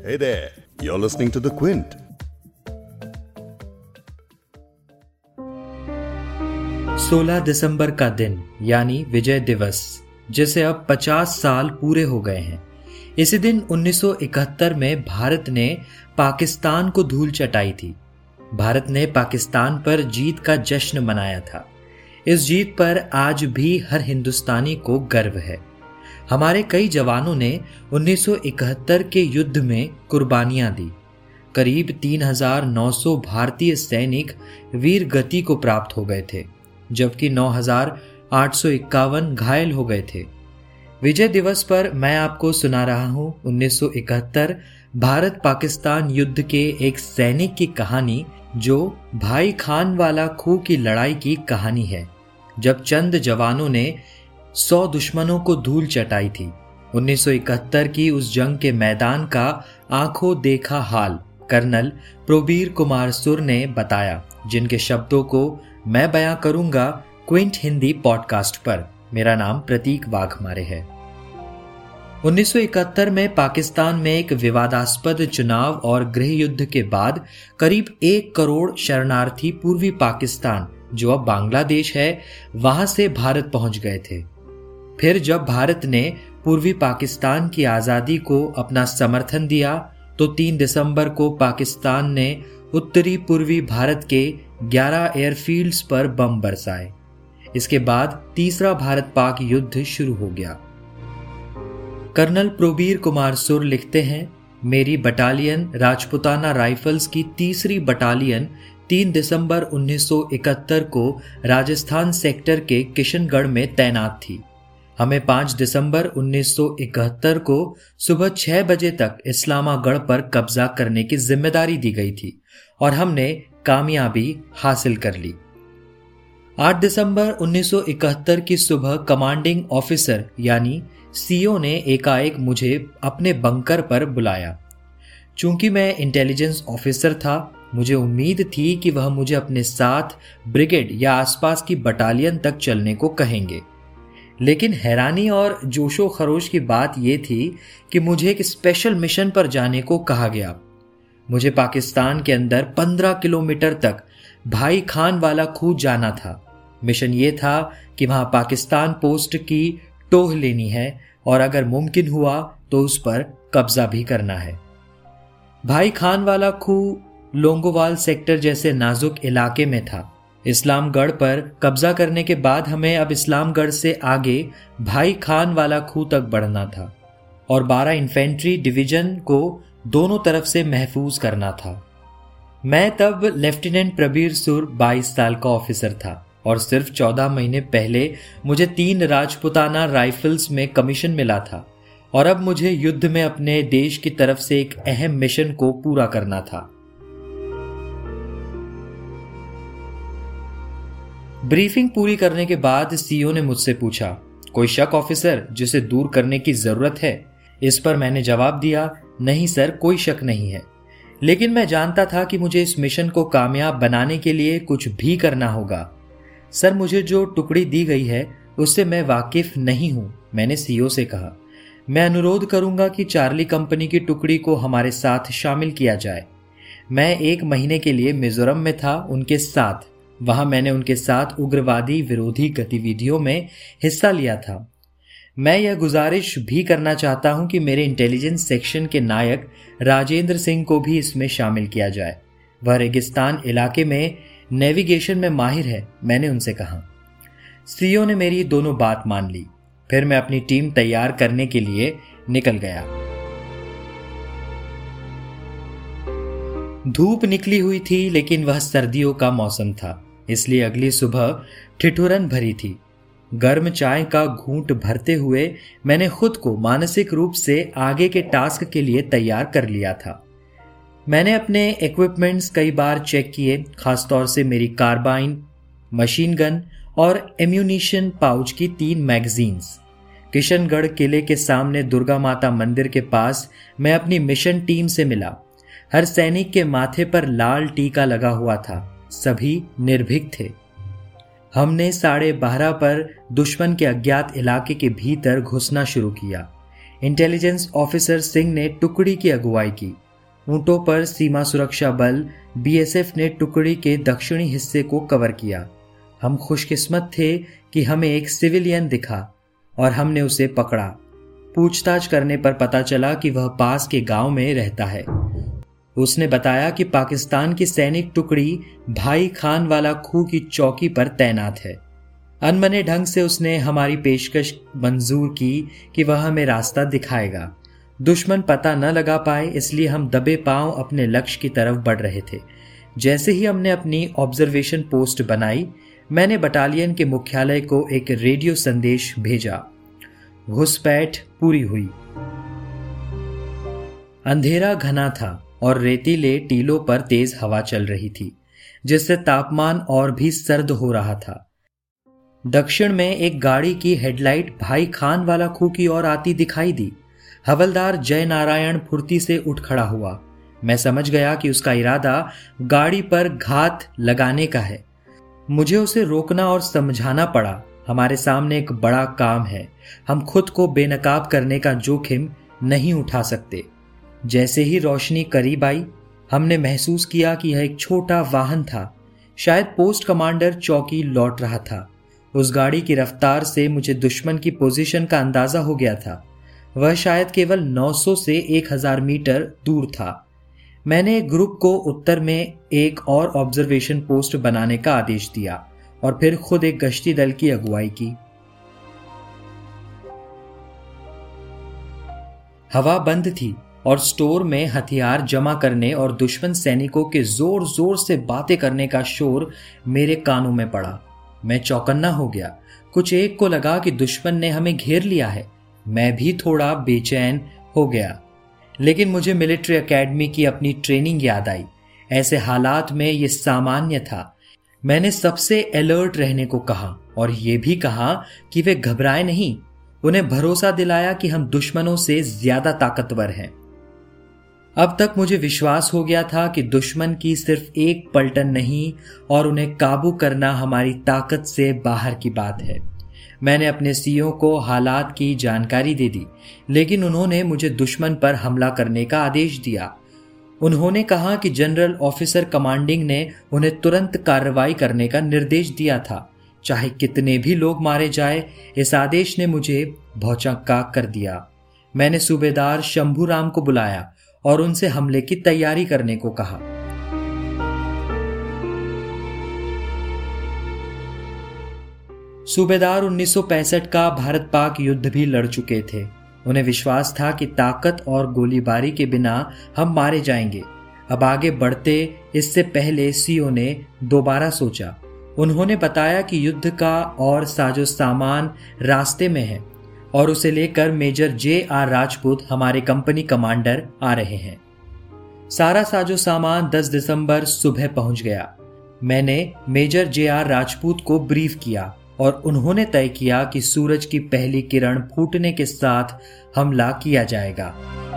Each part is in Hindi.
Hey there, you're listening to The Quint. सोलह दिसंबर का दिन यानी विजय दिवस, जिसे अब 50 साल पूरे हो गए हैं। इसी दिन 1971 में भारत ने पाकिस्तान को धूल चटाई थी। भारत ने पाकिस्तान पर जीत का जश्न मनाया था। इस जीत पर आज भी हर हिंदुस्तानी को गर्व है। हमारे कई जवानों ने 1971 के युद्ध में कुर्बानियां दी। करीब 3,900 भारतीय सैनिक वीर गति को प्राप्त हो गए थे, जबकि 9,851 घायल हो गए थे। विजय दिवस पर मैं आपको सुना रहा हूं 1971 भारत पाकिस्तान युद्ध के एक सैनिक की कहानी, जो भाई खान वाला खूह की लड़ाई की कहानी है, जब चंद जवानों ने 100 दुश्मनों को धूल चटाई थी। 1971 की उस जंग के मैदान का आंखों देखा हाल कर्नल प्रोबीर कुमार सुर ने बताया, जिनके शब्दों को मैं बयां करूंगा क्विंट हिंदी पॉडकास्ट पर। मेरा नाम प्रतीक वाघमारे है। 1971 में पाकिस्तान में एक विवादास्पद चुनाव और गृह युद्ध के बाद करीब 1 करोड़ शरणार्थी पूर्वी पाकिस्तान, जो अब बांग्लादेश है, वहां से भारत पहुंच गए थे। फिर जब भारत ने पूर्वी पाकिस्तान की आजादी को अपना समर्थन दिया, तो 3 दिसंबर को पाकिस्तान ने उत्तरी पूर्वी भारत के 11 एयरफील्ड्स पर बम बरसाए। इसके बाद तीसरा भारत पाक युद्ध शुरू हो गया। कर्नल प्रोबीर कुमार सुर लिखते हैं, मेरी बटालियन राजपुताना राइफल्स की 3री बटालियन 3 दिसंबर 1971 को राजस्थान सेक्टर के किशनगढ़ में तैनात थी। हमें 5 दिसंबर 1971 को सुबह 6 बजे तक इस्लामागढ़ पर कब्जा करने की जिम्मेदारी दी गई थी और हमने कामयाबी हासिल कर ली। 8 दिसंबर 1971 की सुबह कमांडिंग ऑफिसर यानी सीओ ने एकाएक मुझे अपने बंकर पर बुलाया। चूंकि मैं इंटेलिजेंस ऑफिसर था, मुझे उम्मीद थी कि वह मुझे अपने साथ ब्रिगेड या आसपास की बटालियन तक चलने को कहेंगे। लेकिन हैरानी और जोशो खरोश की बात यह थी कि मुझे एक स्पेशल मिशन पर जाने को कहा गया। मुझे पाकिस्तान के अंदर 15 किलोमीटर तक भाई खान वाला खूह जाना था। मिशन ये था कि वहां पाकिस्तान पोस्ट की टोह लेनी है और अगर मुमकिन हुआ तो उस पर कब्जा भी करना है। भाई खान वाला खूह लोंगोवाल सेक्टर जैसे नाजुक इलाके में था। इस्लामगढ़ पर कब्जा करने के बाद हमें अब इस्लामगढ़ से आगे भाई खान वाला खूह तक बढ़ना था और 12 इन्फेंट्री डिवीजन को दोनों तरफ से महफूज करना था। मैं तब लेफ्टिनेंट प्रबीर सुर 22 साल का ऑफिसर था और सिर्फ 14 महीने पहले मुझे 3 राजपुताना राइफल्स में कमीशन मिला था और अब मुझे युद्ध में अपने देश की तरफ से एक अहम मिशन को पूरा करना था। ब्रीफिंग पूरी करने के बाद सीओ ने मुझसे पूछा, कोई शक ऑफिसर जिसे दूर करने की जरूरत है? इस पर मैंने जवाब दिया, नहीं सर, कोई शक नहीं है। लेकिन मैं जानता था कि मुझे इस मिशन को कामयाब बनाने के लिए कुछ भी करना होगा। सर, मुझे जो टुकड़ी दी गई है उससे मैं वाकिफ नहीं हूं, मैंने सीओ से कहा। मैं अनुरोध करूंगा कि चार्ली कंपनी की टुकड़ी को हमारे साथ शामिल किया जाए। मैं 1 महीने के लिए मिजोरम में था उनके साथ। वहां मैंने उनके साथ उग्रवादी विरोधी गतिविधियों में हिस्सा लिया था। मैं यह गुजारिश भी करना चाहता हूं कि मेरे इंटेलिजेंस सेक्शन के नायक राजेंद्र सिंह को भी इसमें शामिल किया जाए। वह रेगिस्तान इलाके में नेविगेशन में माहिर है, मैंने उनसे कहा। सीओ ने मेरी दोनों बात मान ली। फिर मैं अपनी टीम तैयार करने के लिए निकल गया। धूप निकली हुई थी, लेकिन वह सर्दियों का मौसम था, इसलिए अगली सुबह ठिठुरन भरी थी। गर्म चाय का घूंट भरते हुए मैंने खुद को मानसिक रूप से आगे के टास्क के लिए तैयार कर लिया था। मैंने अपने इक्विपमेंट्स कई बार चेक किए, खासतौर से मेरी कार्बाइन, मशीन गन और एम्यूनिशन पाउच की 3 मैगजीन्स। किशनगढ़ किले के सामने दुर्गा माता मंदिर के पास मैं अपनी मिशन टीम से मिला। हर सैनिक के माथे पर लाल टीका लगा हुआ था, सभी निर्भीक थे। हमने 12:30 पर दुश्मन के अज्ञात इलाके के भीतर घुसना शुरू किया। इंटेलिजेंस ऑफिसर सिंह ने टुकड़ी की अगुवाई की। ऊंटों पर सीमा सुरक्षा बल बीएसएफ ने टुकड़ी के दक्षिणी हिस्से को कवर किया। हम खुशकिस्मत थे कि हमें एक सिविलियन दिखा और हमने उसे पकड़ा। पूछताछ करने पर पता चला कि वह पास के गांव में रहता है। उसने बताया कि पाकिस्तान की सैनिक टुकड़ी भाई खान वाला खूह की चौकी पर तैनात है। अनमने ढंग से उसने हमारी पेशकश मंजूर की कि वह हमें रास्ता दिखाएगा। दुश्मन पता न लगा पाए, इसलिए हम दबे पांव अपने लक्ष्य की तरफ बढ़ रहे थे। जैसे ही हमने अपनी ऑब्जर्वेशन पोस्ट बनाई, मैंने बटालियन के मुख्यालय को एक रेडियो संदेश भेजा। घुसपैठ पूरी हुई। अंधेरा घना था और रेतीले टीलों पर तेज हवा चल रही थी, जिससे तापमान और भी सर्द हो रहा था। दक्षिण में एक गाड़ी की हेडलाइट भाई खान वाला खूह की ओर आती दिखाई दी। हवलदार जय नारायण फुर्ती से उठ खड़ा हुआ। मैं समझ गया कि उसका इरादा गाड़ी पर घात लगाने का है। मुझे उसे रोकना और समझाना पड़ा, हमारे सामने एक बड़ा काम है। हम खुद को बेनकाब करने का जोखिम नहीं उठा सकते। जैसे ही रोशनी करीब आई, हमने महसूस किया कि यह एक छोटा वाहन था। शायद पोस्ट कमांडर चौकी लौट रहा था। उस गाड़ी की रफ्तार से मुझे दुश्मन की पोजीशन का अंदाजा हो गया था। वह शायद केवल 900 से 1000 मीटर दूर था। मैंने एक ग्रुप को उत्तर में एक और ऑब्जर्वेशन पोस्ट बनाने का आदेश दिया और फिर खुद एक गश्ती दल की अगुवाई की। हवा बंद थी और स्टोर में हथियार जमा करने और दुश्मन सैनिकों के जोर जोर से बातें करने का शोर मेरे कानों में पड़ा। मैं चौकन्ना हो गया। कुछ एक को लगा कि दुश्मन ने हमें घेर लिया है। मैं भी थोड़ा बेचैन हो गया, लेकिन मुझे मिलिट्री एकेडमी की अपनी ट्रेनिंग याद आई। ऐसे हालात में यह सामान्य था। मैंने सबसे अलर्ट रहने को कहा और यह भी कहा कि वे घबराए नहीं। उन्हें भरोसा दिलाया कि हम दुश्मनों से ज्यादा ताकतवर हैं। अब तक मुझे विश्वास हो गया था कि दुश्मन की सिर्फ एक पलटन नहीं और उन्हें काबू करना हमारी ताकत से बाहर की बात है। मैंने अपने सीओ को हालात की जानकारी दे दी, लेकिन उन्होंने मुझे दुश्मन पर हमला करने का आदेश दिया। उन्होंने कहा कि जनरल ऑफिसर कमांडिंग ने उन्हें तुरंत कार्रवाई करने का निर्देश दिया था, चाहे कितने भी लोग मारे जाए। इस आदेश ने मुझे भौचक्का कर दिया। मैंने सूबेदार शंभूराम को बुलाया और उनसे हमले की तैयारी करने को कहा। सूबेदार 1965 का भारत पाक युद्ध भी लड़ चुके थे। उन्हें विश्वास था कि ताकत और गोलीबारी के बिना हम मारे जाएंगे। अब आगे बढ़ते इससे पहले सीओ ने दोबारा सोचा। उन्होंने बताया कि युद्ध का और साजो सामान रास्ते में है और उसे लेकर मेजर J.R. राजपूत हमारे कंपनी कमांडर आ रहे हैं। सारा साजो सामान 10 दिसंबर सुबह पहुंच गया। मैंने मेजर J.R. राजपूत को ब्रीफ किया और उन्होंने तय किया कि सूरज की पहली किरण फूटने के साथ हमला किया जाएगा।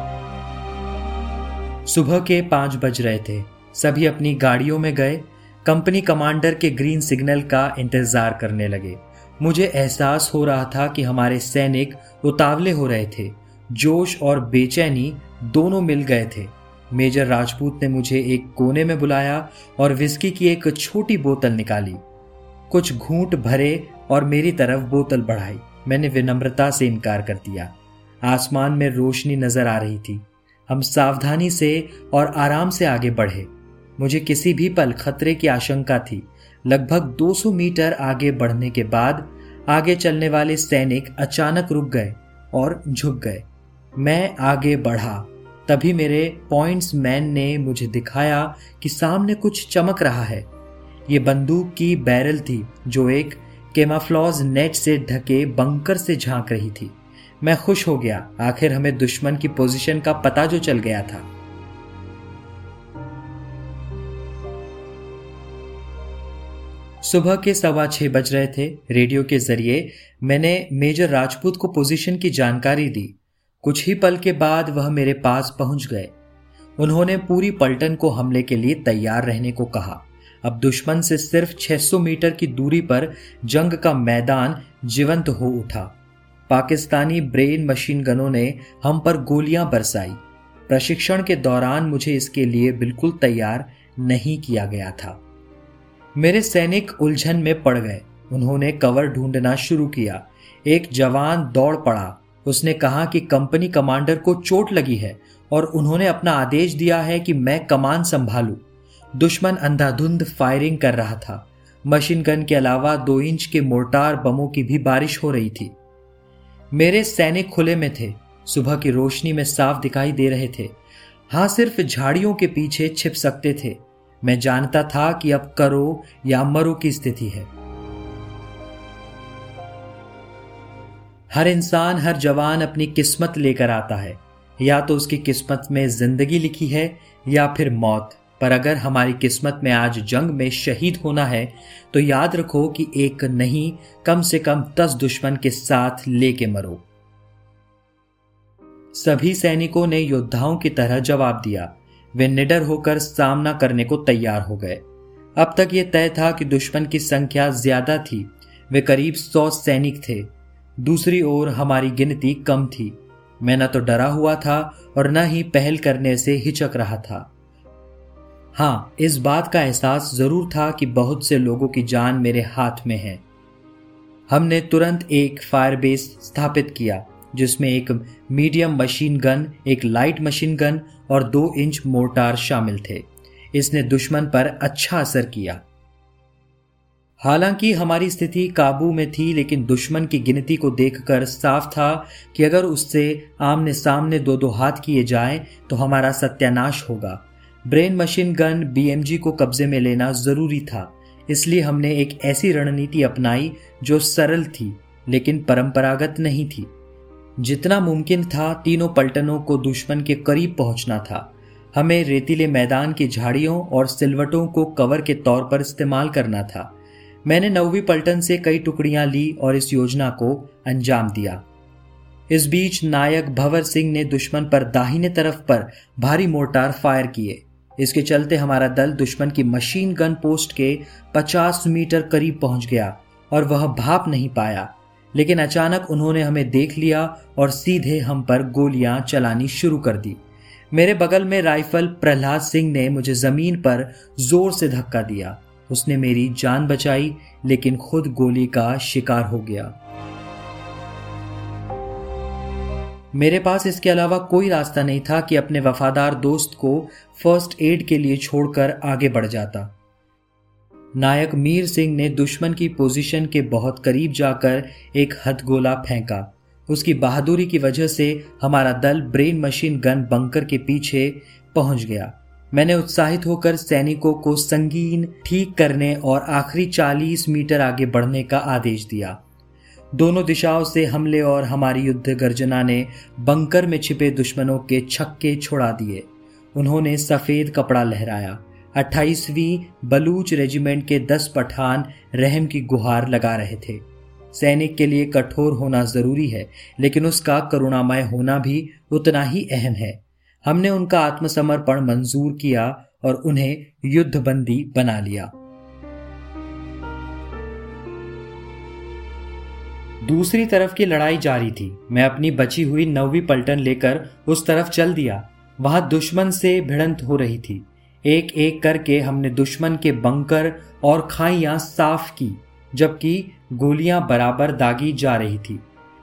सुबह के 5 बज रहे थे। सभी अपनी गाड़ियों में गए। कंपनी कमांडर के ग्रीन सिग्नल का इंतजार करने लगे। मुझे एहसास हो रहा था कि हमारे सैनिक उतावले हो रहे थे। जोश और बेचैनी दोनों मिल गए थे। मेजर राजपूत ने मुझे एक कोने में बुलाया और विस्की की एक छोटी बोतल निकाली। कुछ घूंट भरे और मेरी तरफ बोतल बढ़ाई। मैंने विनम्रता से इनकार कर दिया। आसमान में रोशनी नजर आ रही थी। हम सावधानी से और आराम से आगे बढ़े। मुझे किसी भी पल खतरे की आशंका थी। लगभग 200 मीटर आगे बढ़ने के बाद आगे चलने वाले सैनिक अचानक रुक गए और झुक गए। मैं आगे बढ़ा। तभी मेरे पॉइंट्स मैन ने मुझे दिखाया कि सामने कुछ चमक रहा है। ये बंदूक की बैरल थी जो एक कैमोफ्लेज नेट से ढके बंकर से झांक रही थी। मैं खुश हो गया। आखिर हमें दुश्मन की पोजीशन का पता जो चल गया था। सुबह के 6:15 बज रहे थे। रेडियो के जरिए मैंने मेजर राजपूत को पोजीशन की जानकारी दी। कुछ ही पल के बाद वह मेरे पास पहुंच गए। उन्होंने पूरी पलटन को हमले के लिए तैयार रहने को कहा। अब दुश्मन से सिर्फ 600 मीटर की दूरी पर जंग का मैदान जीवंत हो उठा। पाकिस्तानी ब्रेन मशीन गनों ने हम पर गोलियां बरसाई। प्रशिक्षण के दौरान मुझे इसके लिए बिल्कुल तैयार नहीं किया गया था। मेरे सैनिक उलझन में पड़ गए। उन्होंने कवर ढूंढना शुरू किया। एक जवान दौड़ पड़ा। उसने कहा कि कंपनी कमांडर को चोट लगी है और उन्होंने अपना आदेश दिया है कि मैं कमान संभालूं। दुश्मन अंधाधुंध फायरिंग कर रहा था। मशीन गन के अलावा 2 इंच के मोर्टार बमों की भी बारिश हो रही थी। मेरे सैनिक खुले में थे, सुबह की रोशनी में साफ दिखाई दे रहे थे। हाँ, सिर्फ झाड़ियों के पीछे छिप सकते थे। मैं जानता था कि अब करो या मरो की स्थिति है। हर इंसान, हर जवान अपनी किस्मत लेकर आता है। या तो उसकी किस्मत में जिंदगी लिखी है या फिर मौत। पर अगर हमारी किस्मत में आज जंग में शहीद होना है तो याद रखो कि एक नहीं, कम से कम 10 दुश्मन के साथ लेके मरो। सभी सैनिकों ने योद्धाओं की तरह जवाब दिया। वे निडर होकर सामना करने को तैयार हो गए। अब तक यह तय था कि दुश्मन की संख्या ज्यादा थी। वे करीब 100 सैनिक थे। दूसरी ओर हमारी गिनती कम थी। मैं न तो डरा हुआ था और न ही पहल करने से हिचक रहा था। हाँ, इस बात का एहसास जरूर था कि बहुत से लोगों की जान मेरे हाथ में है। हमने तुरंत एक फायरबेस स्थापित किया जिसमें एक मीडियम मशीन गन, एक लाइट मशीन गन और 2 इंच मोर्टार शामिल थे। इसने दुश्मन पर अच्छा असर किया। हालांकि हमारी स्थिति काबू में थी, लेकिन दुश्मन की गिनती को देखकर साफ था कि अगर उससे आमने सामने 2-2 हाथ किए जाएं तो हमारा सत्यानाश होगा। ब्रेन मशीन गन BMG को कब्जे में लेना जरूरी था। इसलिए हमने एक ऐसी रणनीति अपनाई जो सरल थी लेकिन परंपरागत नहीं थी। जितना मुमकिन था तीनों पलटनों को दुश्मन के करीब पहुंचना था। हमें रेतीले मैदान की झाड़ियों और सिलवटों को कवर के तौर पर इस्तेमाल करना था। मैंने 9वीं पलटन से कई टुकड़ियां ली और इस योजना को अंजाम दिया। इस बीच नायक भंवर सिंह ने दुश्मन पर दाहिने तरफ पर भारी मोर्टार फायर किए। इसके चलते हमारा दल दुश्मन की मशीन गन पोस्ट के 50 मीटर करीब पहुंच गया और वह भाप नहीं पाया। लेकिन अचानक उन्होंने हमें देख लिया और सीधे हम पर गोलियां चलानी शुरू कर दी। मेरे बगल में राइफल प्रहलाद सिंह ने मुझे जमीन पर जोर से धक्का दिया। उसने मेरी जान बचाई लेकिन खुद गोली का शिकार हो गया। मेरे पास इसके अलावा कोई रास्ता नहीं था कि अपने वफादार दोस्त को फर्स्ट एड के लिए छोड़कर आगे बढ़ जाता। नायक मीर सिंह ने दुश्मन की पोजीशन के बहुत करीब जाकर एक हथगोला फेंका। उसकी बहादुरी की वजह से हमारा दल ब्रेन मशीन गन बंकर के पीछे पहुंच गया। मैंने उत्साहित होकर सैनिकों को संगीन ठीक करने और आखिरी 40 मीटर आगे बढ़ने का आदेश दिया। दोनों दिशाओं से हमले और हमारी युद्ध गर्जना ने बंकर में छिपे दुश्मनों के छक्के छुड़ा दिए। उन्होंने सफेद कपड़ा लहराया। 28वीं बलूच रेजिमेंट के 10 पठान रहम की गुहार लगा रहे थे। सैनिक के लिए कठोर होना जरूरी है, लेकिन उसका करुणामय होना भी उतना ही अहम है। हमने उनका आत्मसमर्पण मंजूर किया और उन्हें युद्धबंदी बना लिया। दूसरी तरफ की लड़ाई जारी थी। मैं अपनी बची हुई 9वीं पलटन लेकर उस तरफ चल दिया। वहां दुश्मन से भिड़ंत हो रही थी। एक एक करके हमने दुश्मन के बंकर और खाइयां साफ की, जबकि गोलियां बराबर दागी जा रही थी।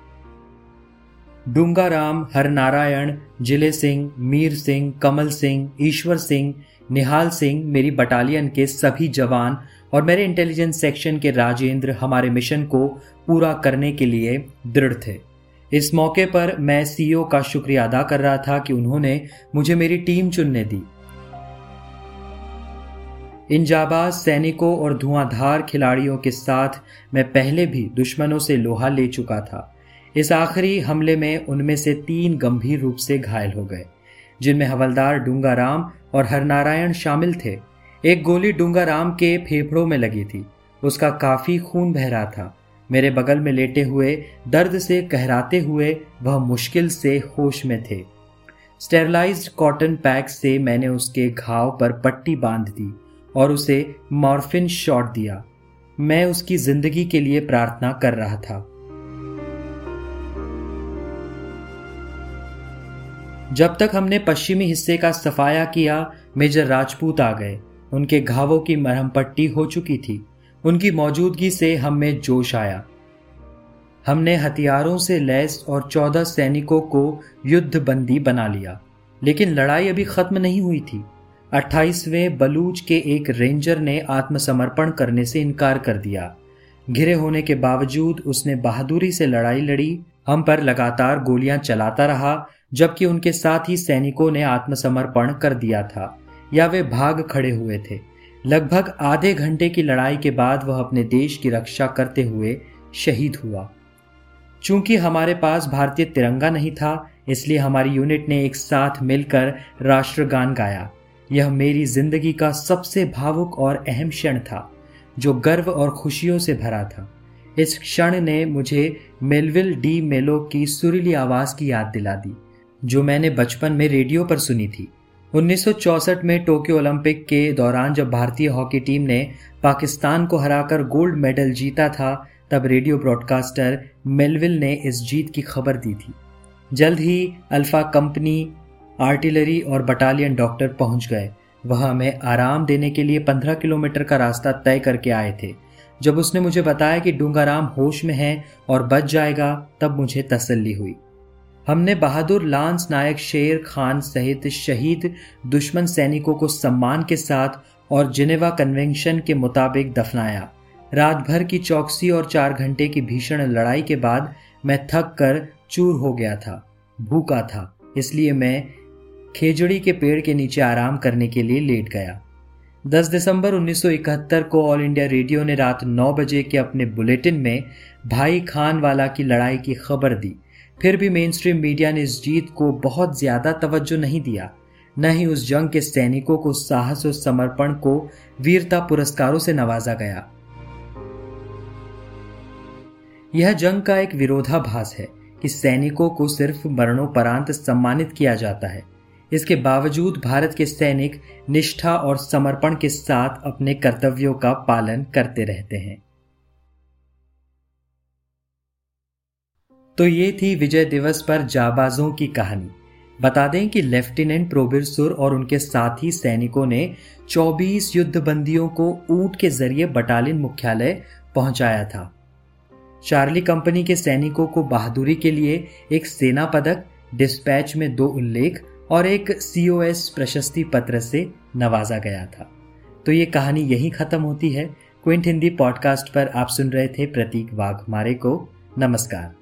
डूंगाराम, हरनारायण, जिले सिंह, मीर सिंह, कमल सिंह, ईश्वर सिंह, निहाल सिंह, मेरी बटालियन के सभी जवान और मेरे इंटेलिजेंस सेक्शन के राजेंद्र हमारे मिशन को पूरा करने के लिए दृढ़ थे। इस मौके पर मैं CEO का शुक्रिया अदा कर रहा था कि उन्होंने मुझे मेरी टीम चुनने दी। इन जाबाज सैनिकों और धुआंधार खिलाड़ियों के साथ मैं पहले भी दुश्मनों से लोहा ले चुका था। इस आखिरी हमले में उनमें से 3 गंभीर रूप से घायल हो गए, जिनमें हवलदार डूंगाराम और हरनारायण शामिल थे। एक गोली डूंगाराम के फेफड़ों में लगी थी। उसका काफी खून बह रहा था। मेरे बगल में लेटे हुए, दर्द से कहराते हुए वह मुश्किल से होश में थे। स्टेरलाइज्ड कॉटन पैक से मैंने उसके घाव पर पट्टी बांध दी और उसे मॉर्फिन शॉट दिया। मैं उसकी जिंदगी के लिए प्रार्थना कर रहा था। जब तक हमने पश्चिमी हिस्से का सफाया किया, मेजर राजपूत आ गए। उनके घावों की मरहम पट्टी हो चुकी थी। उनकी मौजूदगी से हम में जोश आया। हमने हथियारों से लैस और 14 सैनिकों को युद्ध बंदी बना लिया। लेकिन लड़ाई अभी खत्म नहीं हुई थी। 28वें बलूच के एक रेंजर ने आत्मसमर्पण करने से इनकार कर दिया। घिरे होने के बावजूद उसने बहादुरी से लड़ाई लड़ी, हम पर लगातार गोलियां चलाता रहा, जबकि उनके साथ ही सैनिकों ने आत्मसमर्पण कर दिया था या वे भाग खड़े हुए थे। लगभग आधे घंटे की लड़ाई के बाद वह अपने देश की रक्षा करते हुए शहीद हुआ। चूंकि हमारे पास भारतीय तिरंगा नहीं था, इसलिए हमारी यूनिट ने एक साथ मिलकर राष्ट्रगान गाया। यह मेरी जिंदगी का सबसे भावुक और अहम क्षण था, जो गर्व और खुशियों से भरा था। इस क्षण ने मुझे मेलविल डी मेलो की सुरीली आवाज की याद दिला दी, जो मैंने बचपन में रेडियो पर सुनी थी। 1964 में टोक्यो ओलंपिक के दौरान जब भारतीय हॉकी टीम ने पाकिस्तान को हराकर गोल्ड मेडल जीता था, तब रेडियो ब्रॉडकास्टर मेलविल ने इस जीत की खबर दी थी। जल्द ही अल्फा कंपनी, आर्टिलरी और बटालियन डॉक्टर पहुंच गए। वह हमें आराम देने के लिए 15 किलोमीटर का रास्ता तय करके आए थे। जब उसने मुझे बताया कि डूंगाराम होश में है और बच जाएगा, तब मुझे तसल्ली हुई। हमने बहादुर लांस नायक शेर खान सहित शहीद दुश्मन सैनिकों को सम्मान के साथ और जिनेवा कन्वेंशन के मुताबिक दफनाया। रात भर की चौकसी और 4 घंटे की भीषण लड़ाई के बाद मैं थक कर चूर हो गया था, भूखा था, इसलिए मैं खेजड़ी के पेड़ के नीचे आराम करने के लिए लेट गया। 10 दिसंबर 1971 को ऑल इंडिया रेडियो ने रात 9 बजे के अपने बुलेटिन में भाई खानवाला की लड़ाई की खबर दी। फिर भी मेन स्ट्रीम मीडिया ने इस जीत को बहुत ज्यादा तवज्जो नहीं दिया, न ही उस जंग के सैनिकों को साहस और समर्पण को वीरता पुरस्कारों से नवाजा गया। यह जंग का एक विरोधाभास है कि सैनिकों को सिर्फ मरणोपरांत सम्मानित किया जाता है। इसके बावजूद भारत के सैनिक निष्ठा और समर्पण के साथ अपने कर्तव्यों का पालन करते रहते हैं। तो ये थी विजय दिवस पर जाबाजों की कहानी। बता दें कि लेफ्टिनेंट प्रोबिर सुर और उनके साथी सैनिकों ने 24 युद्धबंदियों को ऊंट के जरिए बटालियन मुख्यालय पहुंचाया था। चार्ली कंपनी के सैनिकों को बहादुरी के लिए एक सेना पदक, डिस्पैच में 2 उल्लेख और एक COS प्रशस्ति पत्र से नवाजा गया था। तो ये कहानी यहीं खत्म होती है। क्विंट हिंदी पॉडकास्ट पर आप सुन रहे थे प्रतीक वाघमारे को। नमस्कार।